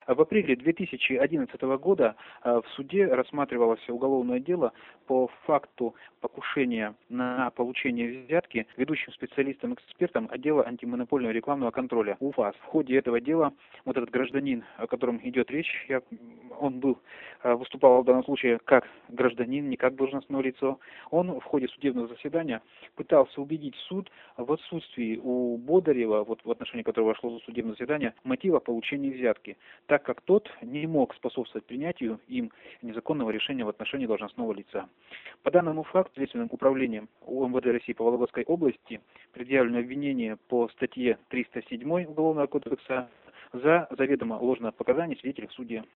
В апреле 2011 года в суде рассматривалось уголовное дело по факту покушения на получение взятки ведущим специалистом-экспертом отдела антимонопольного рекламного контроля УФАС. В ходе этого дела вот этот гражданин, о котором идет речь, выступал в данном случае как гражданин, не как должностное лицо. Он в ходе судебного заседания пытался убедить суд в отсутствии у Бодарева, вот в отношении которого шло судебное заседание, мотива получения взятки, так как тот не мог способствовать принятию им незаконного решения в отношении должностного лица. По данному факту Следственным управлением УМВД России по Вологодской области предъявлено обвинение по статье 307 Уголовного кодекса за заведомо ложное показание свидетелей в суде.